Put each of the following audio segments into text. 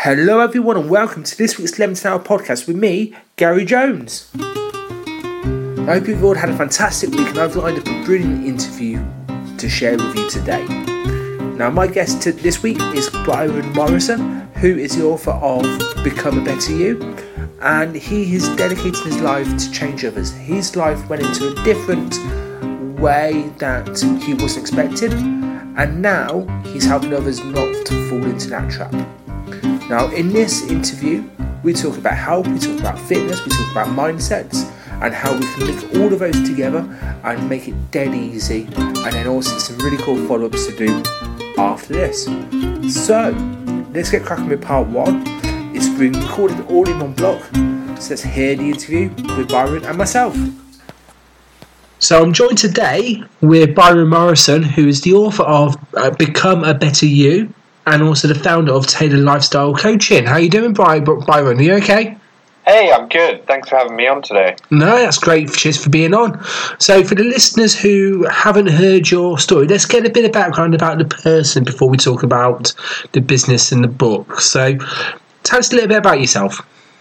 Hello everyone and welcome to this week's 11th Hour podcast with me, Gary Jones. I hope you've all had a fantastic week and I've lined up a brilliant interview to share with you today. Now my guest this week is Byron Morrison, who is the author of Become a Better You, and he is dedicating his life to change others. His life went into a different way that he wasn't expected, and now he's helping others not to fall into that trap. Now, in this interview, we talk about health, we talk about fitness, we talk about mindsets, and how we can link all of those together and make it dead easy, and then also some really cool follow-ups to do after this. So, let's get cracking with part one. It's been recorded all in one block, so let's hear the interview with Byron and myself. So I'm joined today with Byron Morrison, who is the author of Become a Better You, and also the founder of Taylor Lifestyle Coaching. How you doing, Byron? Are you okay? Hey, I'm good. Thanks for having me on today. No, that's great. Cheers for being on. So for the listeners who haven't heard your story, let's get a bit of background about the person before we talk about the business and the book. So tell us a little bit about yourself.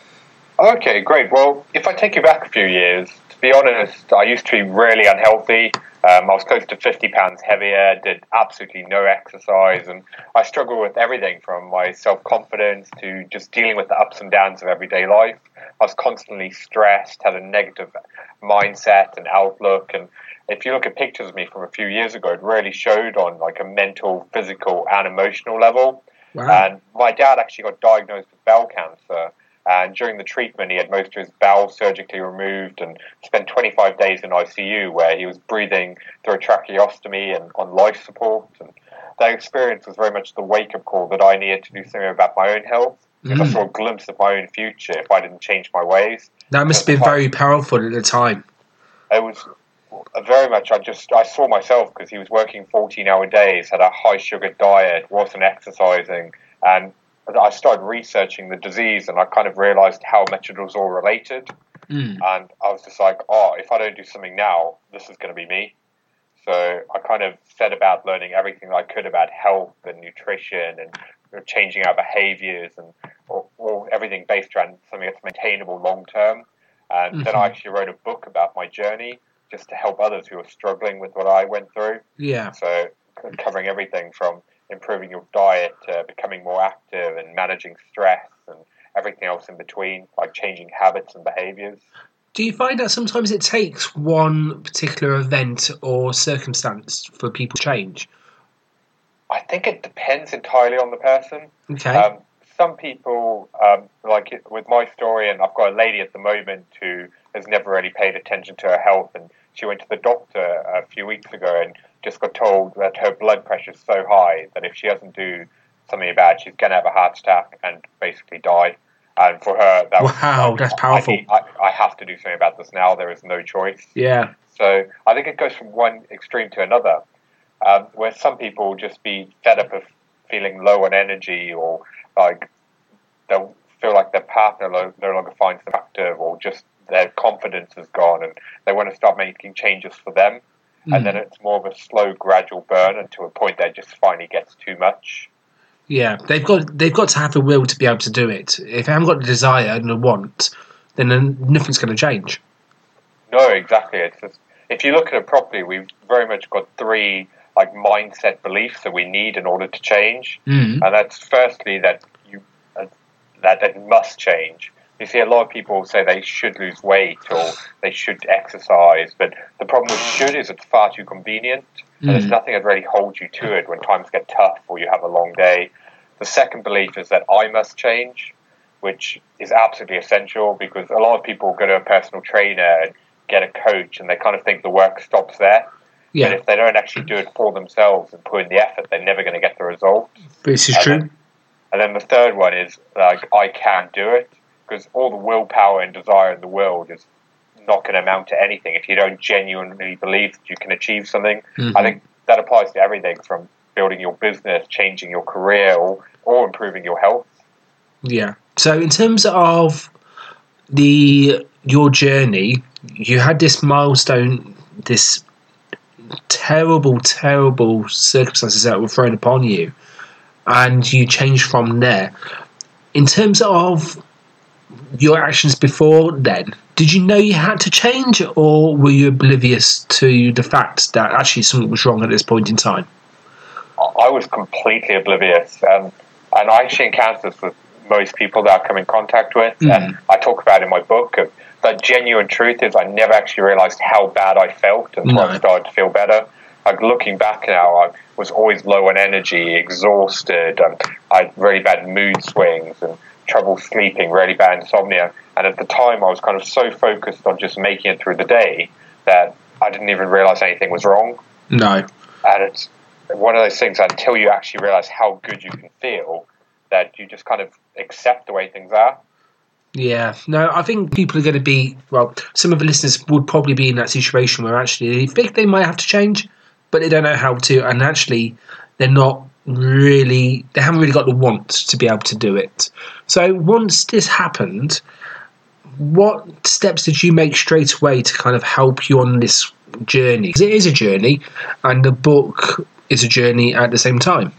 Okay, great. Well, if I take you back a few years, to be honest, I used to be really unhealthy. I was close to 50 pounds heavier, did absolutely no exercise, and I struggled with everything from my self-confidence to just dealing with the ups and downs of everyday life. I was constantly stressed, had a negative mindset and outlook, and if you look at pictures of me from a few years ago, it really showed on like a mental, physical and emotional level. Wow. And my dad actually got diagnosed with bowel cancer. And during the treatment, he had most of his bowels surgically removed and spent 25 days in ICU where he was breathing through a tracheostomy and on life support. And that experience was very much the wake-up call that I needed to do something about my own health. Because I saw a glimpse of my own future if I didn't change my ways. That must have been very powerful at the time. It was very much, I saw myself because he was working 14-hour days, had a high-sugar diet, wasn't exercising, and I started researching the disease and I kind of realized how much it was all related. And I was just like, if I don't do something now, this is going to be me. So I kind of set about learning everything I could about health and nutrition and changing our behaviors and all everything based around something that's maintainable long term. And then I actually wrote a book about my journey just to help others who are struggling with what I went through. Yeah. So covering everything from improving your diet, becoming more active and managing stress and everything else in between, like changing habits and behaviors. Do you find that sometimes it takes one particular event or circumstance for people to change? I think it depends entirely on the person. Okay. Some people, like with my story, and I've got a lady at the moment who has never really paid attention to her health, and she went to the doctor a few weeks ago and just got told that her blood pressure is so high that if she doesn't do something about it, she's going to have a heart attack and basically die. And for her, that's powerful. I have to do something about this now. There is no choice. Yeah. So I think it goes from one extreme to another, where some people just be fed up of feeling low on energy, or like they'll feel like their partner no longer finds them active, or just their confidence is gone and they want to start making changes for them. And then it's more of a slow, gradual burn until a point that it just finally gets too much. Yeah, they've got to have the will to be able to do it. If they haven't got the desire and the want, then nothing's going to change. No, exactly. It's just, if you look at it properly, we've very much got three like mindset beliefs that we need in order to change. And that's firstly that it must change. You see, a lot of people say they should lose weight or they should exercise, but the problem with should is it's far too convenient, and there's nothing that really holds you to it when times get tough or you have a long day. The second belief is that I must change, which is absolutely essential because a lot of people go to a personal trainer and get a coach and they kind of think the work stops there. Yeah. But if they don't actually do it for themselves and put in the effort, they're never going to get the results. This is true. And then the third one is like, I can do it. Because all the willpower and desire in the world is not going to amount to anything if you don't genuinely believe that you can achieve something. I think that applies to everything from building your business, changing your career, or improving your health. Yeah. So in terms of your journey, you had this milestone, this terrible circumstances that were thrown upon you, and you changed from there. in terms of your actions before then, did you know you had to change, or were you oblivious to the fact that actually something was wrong at this point in time? I was completely oblivious, and I actually encounter this with most people that I come in contact with, and I talk about in my book. The genuine truth is I never actually realised how bad I felt until I started to feel better. Like, looking back now, I was always low on energy, exhausted, and I had really bad mood swings and trouble sleeping, really bad insomnia. And at the time, I was kind of so focused on just making it through the day that I didn't even realise anything was wrong. No. And it's one of those things, until you actually realise how good you can feel, that you just kind of accept the way things are. Yeah, no, I think people are going to be, well, some of the listeners would probably be in that situation where actually they think they might have to change, but they don't know how to, and actually they haven't really got the want to be able to do it. So once this happened, what steps did you make straight away to kind of help you on this journey? Because it is a journey, and the book is a journey at the same time.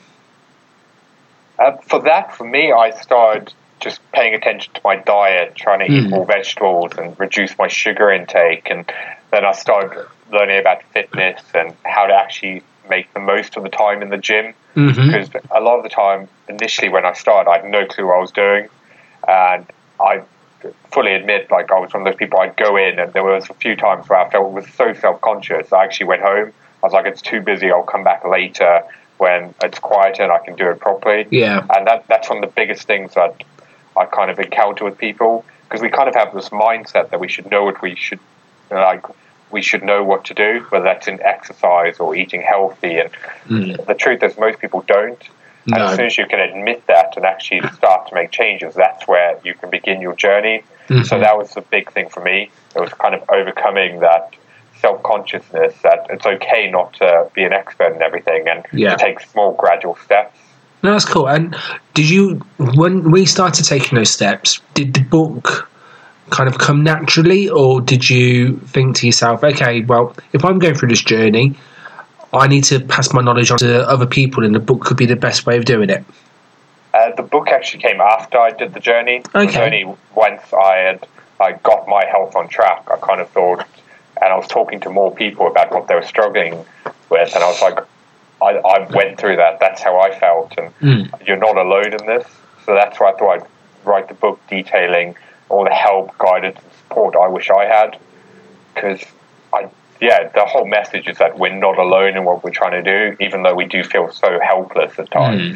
For me, I started just paying attention to my diet, trying to eat more vegetables and reduce my sugar intake. And then I started learning about fitness and how to actually make the most of the time in the gym. Because a lot of the time, initially when I started, I had no clue what I was doing. And I fully admit, like, I was one of those people, I'd go in, and there was a few times where I was so self-conscious, I actually went home. I was like, it's too busy, I'll come back later when it's quieter and I can do it properly. Yeah. And that's one of the biggest things that I kind of encounter with people, because we kind of have this mindset that we should know what we should, like, we should know what to do, whether that's in exercise or eating healthy. And the truth is, most people don't. No. And as soon as you can admit that and actually start to make changes, that's where you can begin your journey. So that was the big thing for me. It was kind of overcoming that self-consciousness that it's okay not to be an expert in everything, and to take small gradual steps. No, that's cool. And did you, when we started taking those steps, did the book kind of come naturally, or did you think to yourself, okay, well, if I'm going through this journey, I need to pass my knowledge on to other people, and the book could be the best way of doing it? The book actually came after I did the journey. Okay. It was only once I got my health on track, I kind of thought, and I was talking to more people about what they were struggling with, and I was like, I went through that. That's how I felt, and you're not alone in this. So that's why I thought I'd write the book detailing all the help, guidance, and support I wish I had. Because, the whole message is that we're not alone in what we're trying to do, even though we do feel so helpless at times.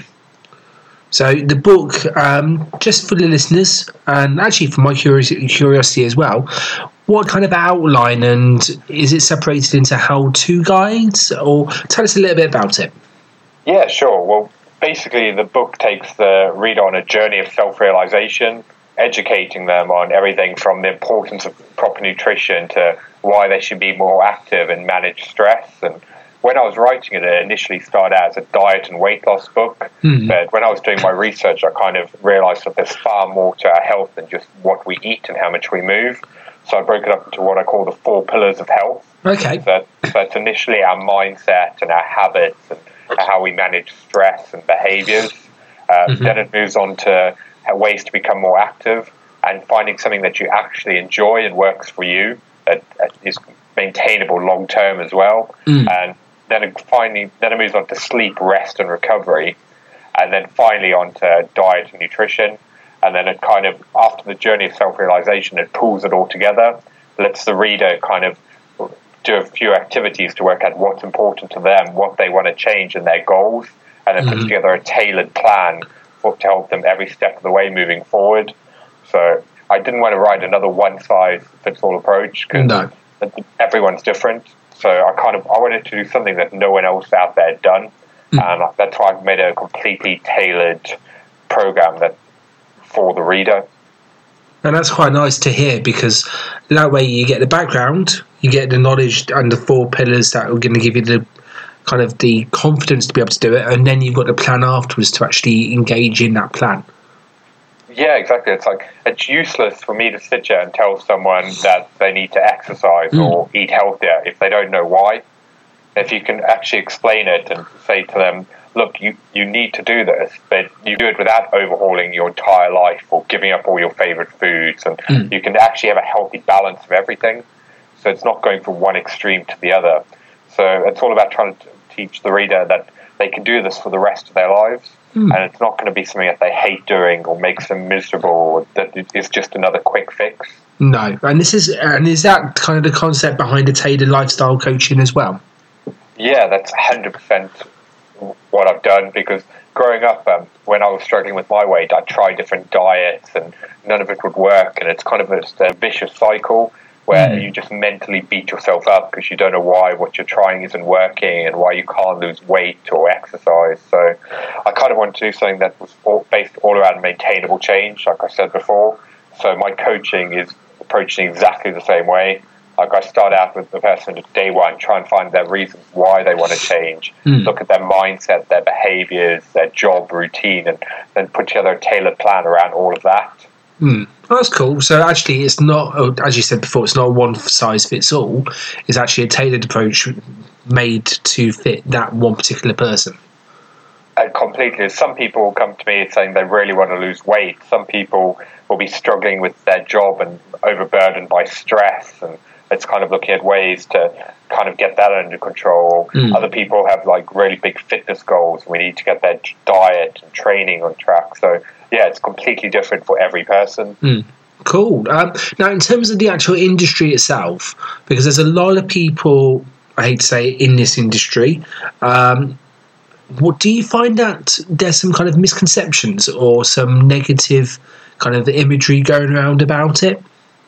So the book, just for the listeners, and actually for my curiosity as well, what kind of outline, and is it separated into how-to guides, or tell us a little bit about it? Yeah, sure. Well, basically the book takes the reader on a journey of self-realization, educating them on everything from the importance of proper nutrition to why they should be more active and manage stress. And when I was writing it, it initially started out as a diet and weight loss book. But when I was doing my research, I kind of realized that there's far more to our health than just what we eat and how much we move. So I broke it up into what I call the 4 pillars of health. Okay. So it's initially our mindset and our habits and how we manage stress and behaviors. Then it moves on to ways to become more active and finding something that you actually enjoy and works for you, that is maintainable long term as well. And then it moves on to sleep, rest, and recovery, and then finally on to diet and nutrition. And then it kind of, after the journey of self-realization, it pulls it all together, lets the reader kind of do a few activities to work out what's important to them, what they want to change in their goals, and then puts together a tailored plan to help them every step of the way moving forward. So I didn't want to write another one-size-fits-all approach, because everyone's different. So I wanted to do something that no one else out there had done, and that's why I've made a completely tailored program that for the reader. And that's quite nice to hear, because that way you get the background, you get the knowledge and the 4 pillars that are going to give you the kind of the confidence to be able to do it, and then you've got the plan afterwards to actually engage in that plan. Yeah, exactly. It's useless for me to sit here and tell someone that they need to exercise or eat healthier if they don't know why. If you can actually explain it and say to them, look, you need to do this, but you do it without overhauling your entire life or giving up all your favorite foods, and you can actually have a healthy balance of everything. So it's not going from one extreme to the other. So it's all about trying to teach the reader that they can do this for the rest of their lives, and it's not going to be something that they hate doing or makes them miserable, or that it is just another quick fix. No, and is that kind of the concept behind the tailored lifestyle coaching as well? Yeah, that's 100% what I've done, because growing up, when I was struggling with my weight, I tried different diets and none of it would work, and it's kind of a vicious cycle where you just mentally beat yourself up because you don't know why what you're trying isn't working and why you can't lose weight or exercise. So I kind of wanted to do something that was based all around maintainable change, like I said before. So my coaching is approaching exactly the same way. Like, I start out with the person at day one, try and find their reasons why they want to change, look at their mindset, their behaviors, their job routine, and then put together a tailored plan around all of that. Well, that's cool. So actually, it's not, as you said before, it's not one size fits all. It's actually a tailored approach made to fit that one particular person. Completely. Some people come to me saying they really want to lose weight. Some people will be struggling with their job and overburdened by stress, and it's kind of looking at ways to kind of get that under control. Other people have like really big fitness goals. We need to get their diet and training on track. So yeah, it's completely different for every person. Cool. Now, in terms of the actual industry itself, because there's a lot of people, I hate to say, in this industry, what do you find that there's some kind of misconceptions or some negative kind of imagery going around about it?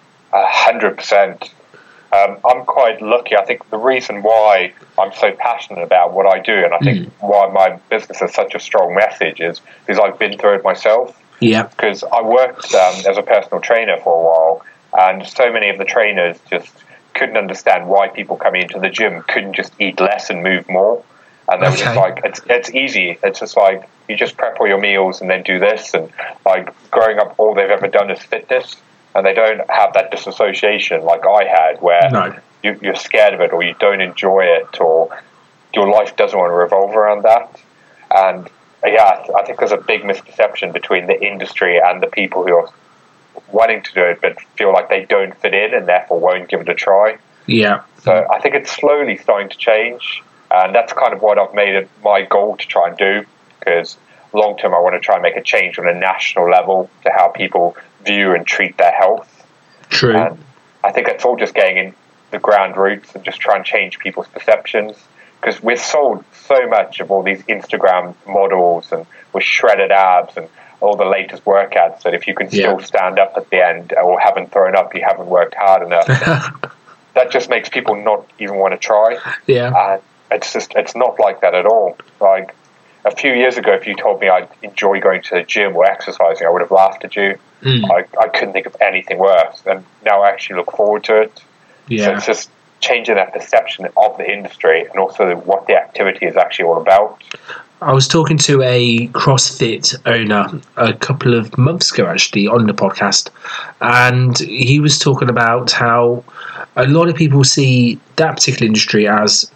100%. I'm quite lucky. I think the reason why I'm so passionate about what I do, and I think why my business has such a strong message, is because I've been through it myself. Yeah. Because I worked as a personal trainer for a while, and so many of the trainers just couldn't understand why people coming into the gym couldn't just eat less and move more. And they were just like, it's easy. It's just like, you just prep all your meals and then do this. And like, growing up, all they've ever done is fitness. And they don't have that disassociation like I had, where you're scared of it, or you don't enjoy it, or your life doesn't want to revolve around that. And yeah, I think there's a big misperception between the industry and the people who are wanting to do it but feel like they don't fit in and therefore won't give it a try. Yeah. So I think it's slowly starting to change, and that's kind of what I've made it my goal to try and do, because long term I want to try and make a change on a national level to how people view and treat their health. True. And I think it's all just getting in the ground roots and just trying to change people's perceptions, because we're sold so much of all these Instagram models and with shredded abs and all the latest workouts that if you can still stand up at the end or haven't thrown up, you haven't worked hard enough. That just makes people not even want to try. Yeah. And it's not like that at all. Like, a few years ago, if you told me I'd enjoy going to the gym or exercising, I would have laughed at you. I couldn't think of anything worse. And now I actually look forward to it. Yeah. So it's just changing that perception of the industry and also what the activity is actually all about. I was talking to a CrossFit owner a couple of months ago, actually, on the podcast, and he was talking about how a lot of people see that particular industry as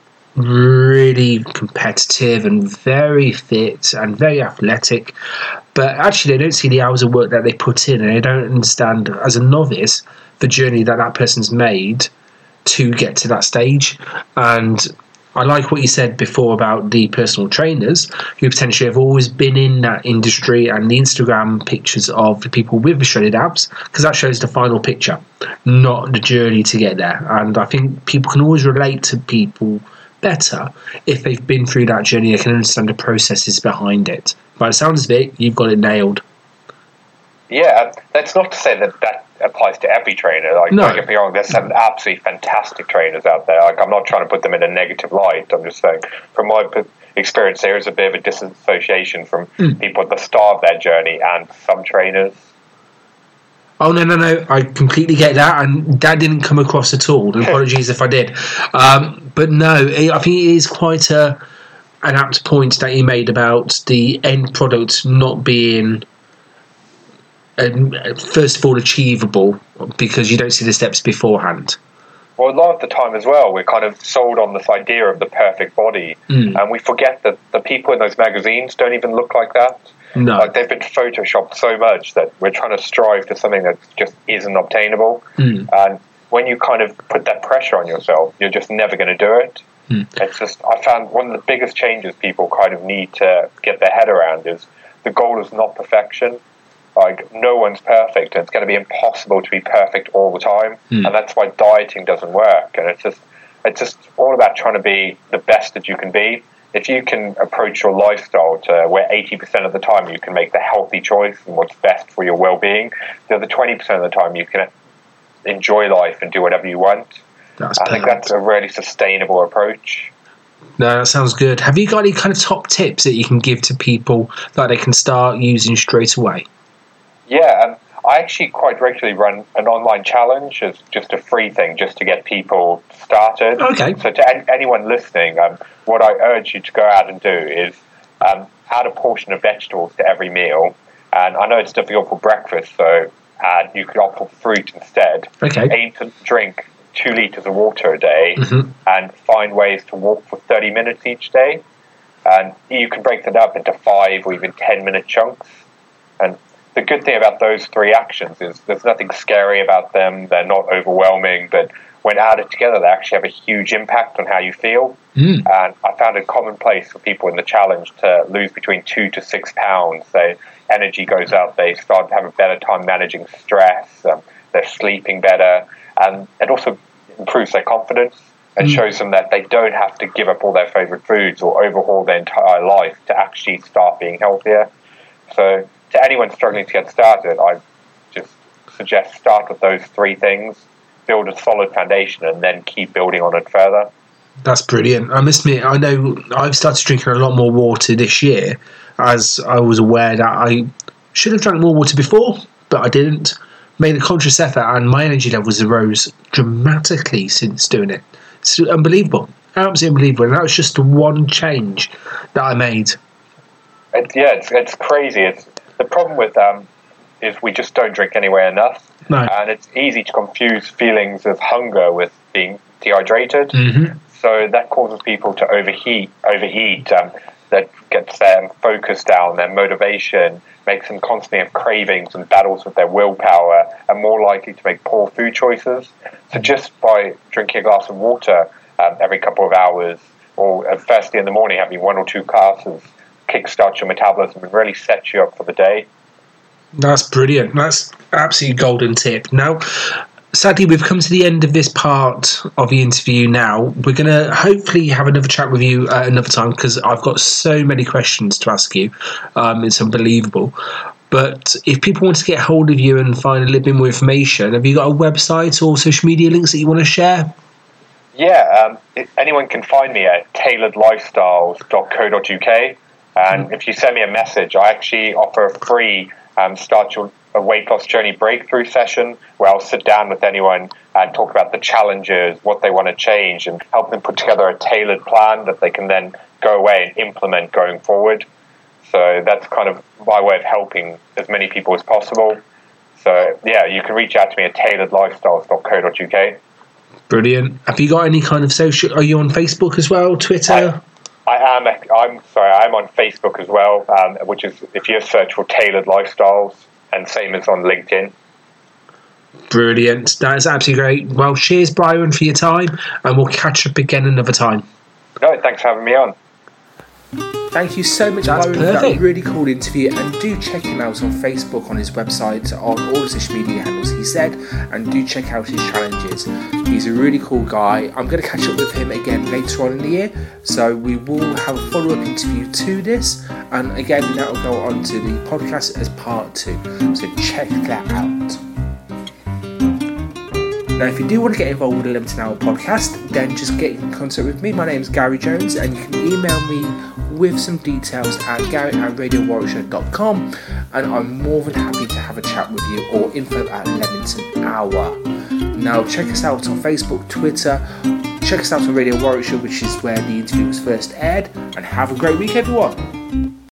really competitive and very fit and very athletic, but actually they don't see the hours of work that they put in, and they don't understand, as a novice, the journey that person's made to get to that stage. And I like what you said before about the personal trainers who potentially have always been in that industry, and the Instagram pictures of the people with the shredded abs, because that shows the final picture, not the journey to get there. And I think people can always relate to people better if they've been through that journey. They can understand the processes behind it. By the sounds of it, you've got it nailed. Yeah, that's not to say that applies to every trainer. Like, don't get me wrong, there's some absolutely fantastic trainers out there. Like, I'm not trying to put them in a negative light. I'm just saying, from my experience, there is a bit of a disassociation from people at the start of their journey and some trainers. Oh, no. I completely get that, and that didn't come across at all. Apologies if I did. But no, I think it is quite an apt point that you made about the end product not being, first of all, achievable, because you don't see the steps beforehand. Well, a lot of the time as well, we're kind of sold on this idea of the perfect body, and we forget that the people in those magazines don't even look like that. No. Like, they've been photoshopped so much that we're trying to strive to something that just isn't obtainable. And when you kind of put that pressure on yourself, you're just never going to do it. It's just, I found one of the biggest changes people kind of need to get their head around is the goal is not perfection. Like, no one's perfect, and it's going to be impossible to be perfect all the time, and that's why dieting doesn't work. And it's just all about trying to be the best that you can be. If you can approach your lifestyle to where 80% of the time you can make the healthy choice and what's best for your well-being, the other 20% of the time you can enjoy life and do whatever you want. I think that's a really sustainable approach. No, that sounds good. Have you got any kind of top tips that you can give to people that they can start using straight away? Yeah, I actually quite regularly run an online challenge as just a free thing, just to get people started. Okay. So to anyone listening, what I urge you to go out and do is add a portion of vegetables to every meal. And I know it's difficult for breakfast, so you could opt for fruit instead. Okay. Aim to drink 2 litres of water a day, and find ways to walk for 30 minutes each day. And you can break that up into 5 or even 10-minute chunks. And the good thing about those 3 actions is there's nothing scary about them. They're not overwhelming, but when added together, they actually have a huge impact on how you feel. And I found it commonplace for people in the challenge to lose between 2 to 6 pounds. Their energy goes up. They start to have a better time managing stress. They're sleeping better. And it also improves their confidence and shows them that they don't have to give up all their favorite foods or overhaul their entire life to actually start being healthier. So to anyone struggling to get started, I just suggest start with those 3 things, build a solid foundation, and then keep building on it further. That's brilliant. I must admit, I know I've started drinking a lot more water this year, as I was aware that I should have drank more water before, but I didn't. Made a conscious effort, and my energy levels rose dramatically since doing it. It's unbelievable. Absolutely unbelievable. And that was just the one change that I made. It's crazy. The problem with is we just don't drink anywhere enough. No. And it's easy to confuse feelings of hunger with being dehydrated. So that causes people to overeat. That gets their focus down, their motivation, makes them constantly have cravings and battles with their willpower, and more likely to make poor food choices. So just by drinking a glass of water every couple of hours, or firstly in the morning having 1 or 2 glasses, kickstart your metabolism and really set you up for the day. That's brilliant. That's absolutely golden tip. Now, sadly, we've come to the end of this part of the interview now. We're going to hopefully have another chat with you another time, because I've got so many questions to ask you. It's unbelievable. But if people want to get hold of you and find a little bit more information, have you got a website or social media links that you want to share? Yeah, anyone can find me at tailoredlifestyles.co.uk. And if you send me a message, I actually offer a free start your weight loss journey breakthrough session, where I'll sit down with anyone and talk about the challenges, what they want to change, and help them put together a tailored plan that they can then go away and implement going forward. So that's kind of my way of helping as many people as possible. So yeah, you can reach out to me at tailoredlifestyles.co.uk. Brilliant. Have you got any kind of social? Are you on Facebook as well, Twitter? I'm on Facebook as well, which is, if you search for Tailored Lifestyles, and same as on LinkedIn. Brilliant. That is absolutely great. Well, cheers, Byron, for your time, and we'll catch up again another time. No, thanks for having me on. Thank you so much, Byron, for that really cool interview. And do check him out on Facebook, on his website, on all the social media handles he said, and do check out his challenges. He's a really cool guy. I'm going to catch up with him again later on in the year, so we will have a follow-up interview to this, and again that will go on to the podcast as part 2, so check that out. Now, if you do want to get involved with the 11 Hour podcast, then just get in contact with me. My name is Gary Jones, and you can email me with some details at gary@radiowarwickshire.com, and I'm more than happy to have a chat with you, or info at Leamington Hour. Now, check us out on Facebook, Twitter, check us out on Radio Warwickshire, which is where the interview was first aired, and have a great week, everyone.